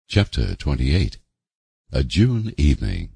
Chapter 28. A June Evening.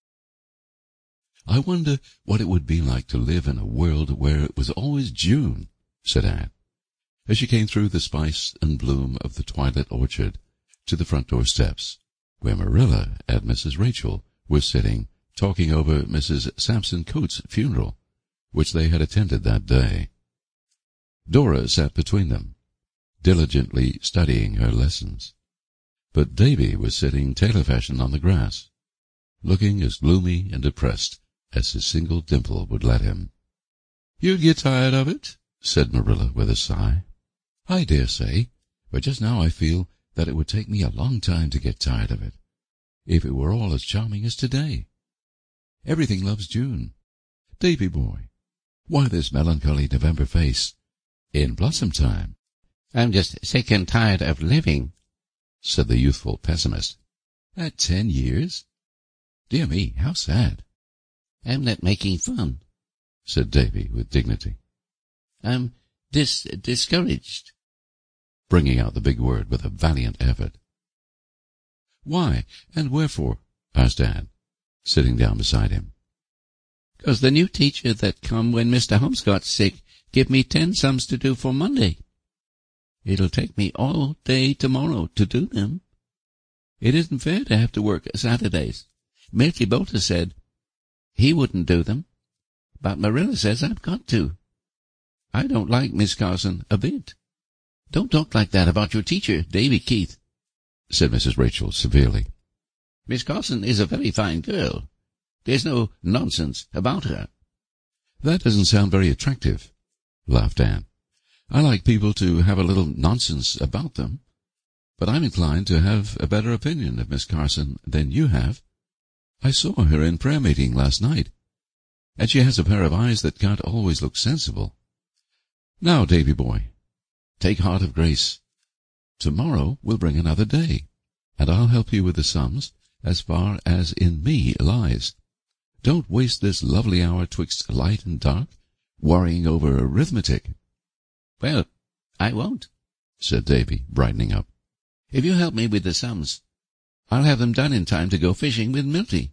"I wonder what it would be like to live in a world where it was always June," said Anne, as she came through the spice and bloom of the twilit orchard to the front door steps, where Marilla and Mrs. Rachel were sitting, talking over Mrs. Sampson Coates' funeral, which they had attended that day. Dora sat between them, diligently studying her lessons, but Davy was sitting tailor-fashion on the grass, looking as gloomy and depressed as his single dimple would let him. "You'd get tired of it," said Marilla with a sigh. "I dare say, but just now I feel that it would take me a long time to get tired of it, if it were all as charming as today. Everything loves June. Davy boy, why this melancholy November face? In blossom time." "I'm just sick and tired of living," said the youthful pessimist. "At 10 years? Dear me, how sad." "I'm not making fun," said Davy with dignity. "I'm discouraged," bringing out the big word with a valiant effort. "Why, and wherefore?" asked Anne, sitting down beside him. "'Cause the new teacher that come when Mr. Holmes got sick give me 10 sums to do for Monday. It'll take me all day tomorrow to do them. It isn't fair to have to work Saturdays. Milty Boulter said he wouldn't do them, but Marilla says I've got to. I don't like Miss Carson a bit." "Don't talk like that about your teacher, Davy Keith," said Mrs. Rachel severely. "Miss Carson is a very fine girl. There's no nonsense about her." "That doesn't sound very attractive," laughed Anne. "I like people to have a little nonsense about them, but I'm inclined to have a better opinion of Miss Carson than you have. I saw her in prayer meeting last night, and she has a pair of eyes that can't always look sensible. Now, Davy boy, take heart of grace. Tomorrow will bring another day, and I'll help you with the sums as far as in me lies. Don't waste this lovely hour twixt light and dark worrying over arithmetic." "Well, I won't," said Davy, brightening up. "If you help me with the sums, I'll have them done in time to go fishing with Milty.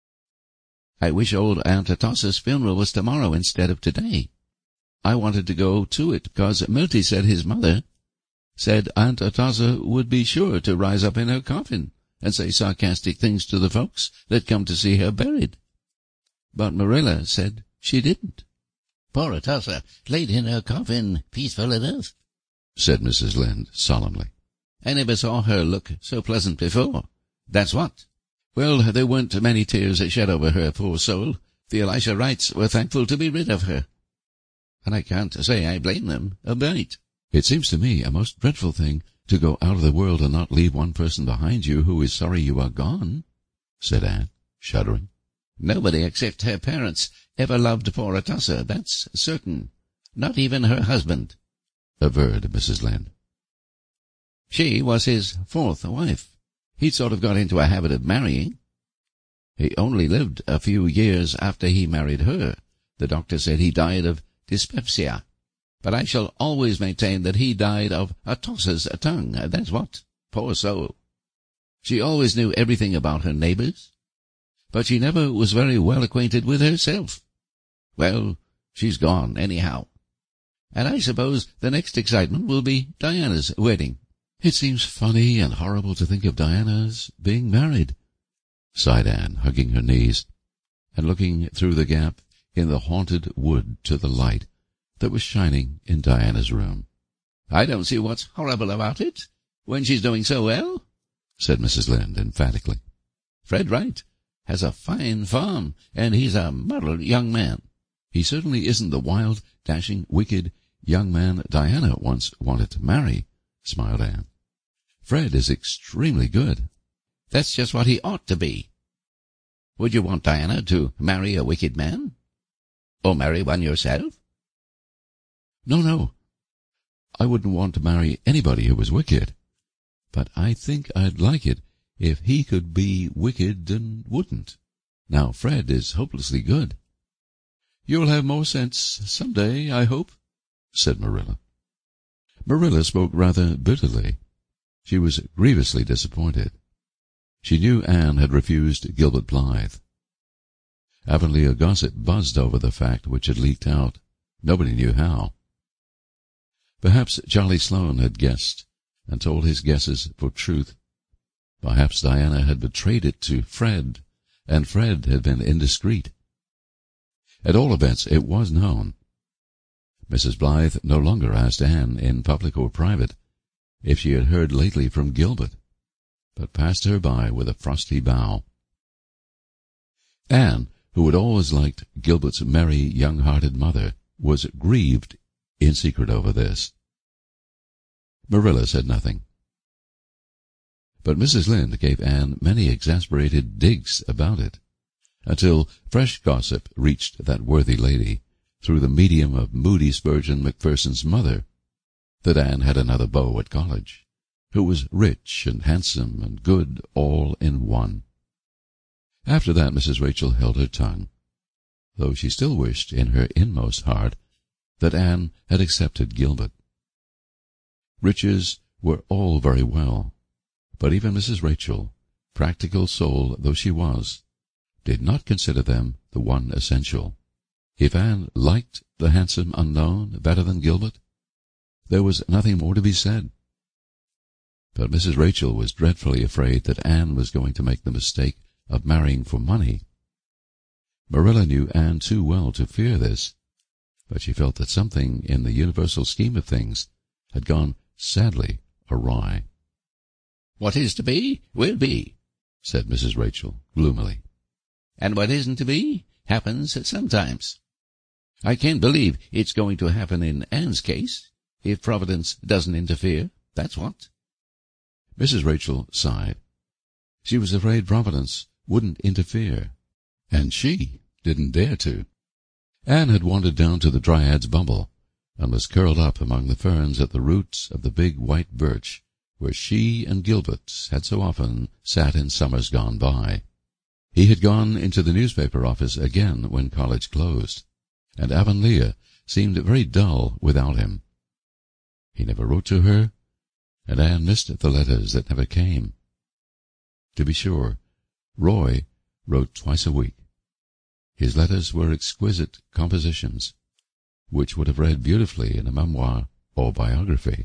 I wish old Aunt Atossa's funeral was tomorrow instead of today. I wanted to go to it because Milty said his mother said Aunt Atossa would be sure to rise up in her coffin and say sarcastic things to the folks that come to see her buried. But Marilla said she didn't." "Poor Atossa laid in her coffin peaceful enough," said Mrs. Lynde solemnly. "I never saw her look so pleasant before, that's what. Well, there weren't many tears shed over her, poor soul. The Elisha Wrights were thankful to be rid of her, and I can't say I blame them a bit." "It seems to me a most dreadful thing to go out of the world and not leave one person behind you who is sorry you are gone," said Anne, shuddering. "Nobody except her parents ever loved poor Atossa, that's certain. Not even her husband," averred Mrs. Lynde. "She was his 4th wife. He'd sort of got into a habit of marrying. He only lived a few years after he married her. The doctor said he died of dyspepsia, but I shall always maintain that he died of Atossa's tongue, that's what. Poor soul. She always knew everything about her neighbors, but she never was very well acquainted with herself. Well, she's gone anyhow, and I suppose the next excitement will be Diana's wedding." "It seems funny and horrible to think of Diana's being married," sighed Anne, hugging her knees and looking through the gap in the haunted wood to the light that was shining in Diana's room. "I don't see what's horrible about it, when she's doing so well," said Mrs. Lynde emphatically. "Fred Wright has a fine farm, and he's a model young man." "He certainly isn't the wild, dashing, wicked young man Diana once wanted to marry," smiled Anne. "Fred is extremely good." "That's just what he ought to be. Would you want Diana to marry a wicked man? Or marry one yourself?" No. I wouldn't want to marry anybody who was wicked. But I think I'd like it if he could be wicked and wouldn't. Now Fred is hopelessly good." "You'll have more sense some day, I hope," said Marilla. Marilla spoke rather bitterly. She was grievously disappointed. She knew Anne had refused Gilbert Blythe. Avonlea gossip buzzed over the fact which had leaked out. Nobody knew how. Perhaps Charlie Sloane had guessed, and told his guesses for truth. Perhaps Diana had betrayed it to Fred, and Fred had been indiscreet. At all events, it was known. Mrs. Blythe no longer asked Anne, in public or private, if she had heard lately from Gilbert, but passed her by with a frosty bow. Anne, who had always liked Gilbert's merry, young-hearted mother, was grieved in secret over this. Marilla said nothing. But Mrs. Lynde gave Anne many exasperated digs about it, until fresh gossip reached that worthy lady, through the medium of Moody Spurgeon Macpherson's mother, that Anne had another beau at college, who was rich and handsome and good all in one. After that Mrs. Rachel held her tongue, though she still wished in her inmost heart that Anne had accepted Gilbert. Riches were all very well, but even Mrs. Rachel, practical soul though she was, did not consider them the one essential. If Anne liked the handsome unknown better than Gilbert, there was nothing more to be said. But Mrs. Rachel was dreadfully afraid that Anne was going to make the mistake of marrying for money. Marilla knew Anne too well to fear this, but she felt that something in the universal scheme of things had gone sadly awry. "What is to be, will be," said Mrs. Rachel gloomily. "And what isn't to be, happens sometimes. I can't believe it's going to happen in Anne's case, if Providence doesn't interfere, that's what." Mrs. Rachel sighed. She was afraid Providence wouldn't interfere, and she didn't dare to. Anne had wandered down to the Dryad's Bubble, and was curled up among the ferns at the roots of the big white birch, where she and Gilbert had so often sat in summers gone by. He had gone into the newspaper office again when college closed, and Avonlea seemed very dull without him. He never wrote to her, and Anne missed the letters that never came. To be sure, Roy wrote twice a week. His letters were exquisite compositions, which would have read beautifully in a memoir or biography.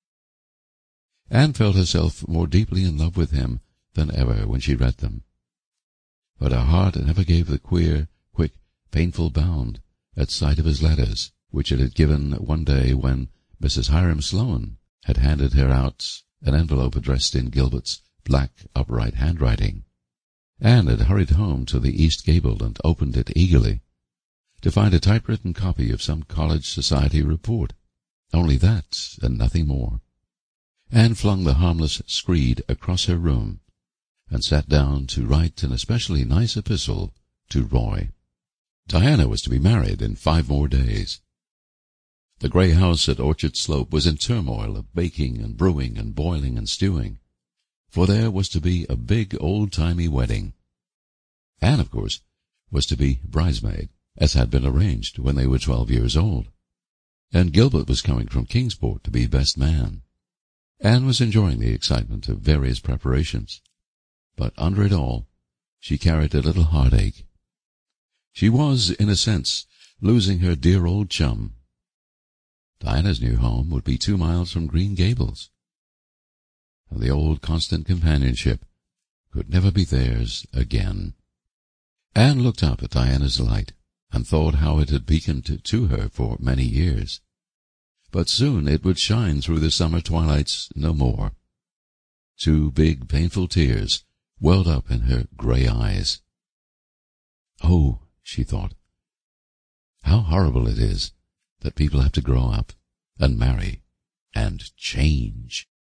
Anne felt herself more deeply in love with him than ever when she read them. But her heart never gave the queer, quick, painful bound at sight of his letters, which it had given one day when Mrs. Hiram Sloane had handed her out an envelope addressed in Gilbert's black, upright handwriting. Anne had hurried home to the east gable and opened it eagerly, to find a typewritten copy of some college society report. Only that, and nothing more. Anne flung the harmless screed across her room, and sat down to write an especially nice epistle to Roy. Diana was to be married in 5 more days. The gray house at Orchard Slope was in turmoil of baking and brewing and boiling and stewing, for there was to be a big old-timey wedding. Anne, of course, was to be bridesmaid, as had been arranged when they were 12 years old, and Gilbert was coming from Kingsport to be best man. Anne was enjoying the excitement of various preparations, but under it all she carried a little heartache. She was, in a sense, losing her dear old chum. Diana's new home would be 2 miles from Green Gables, and the old constant companionship could never be theirs again. Anne looked up at Diana's light, and thought how it had beaconed to her for many years. But soon it would shine through the summer twilights no more. 2 big, painful tears welled up in her gray eyes. "Oh," she thought, "how horrible it is that people have to grow up, and marry, and change."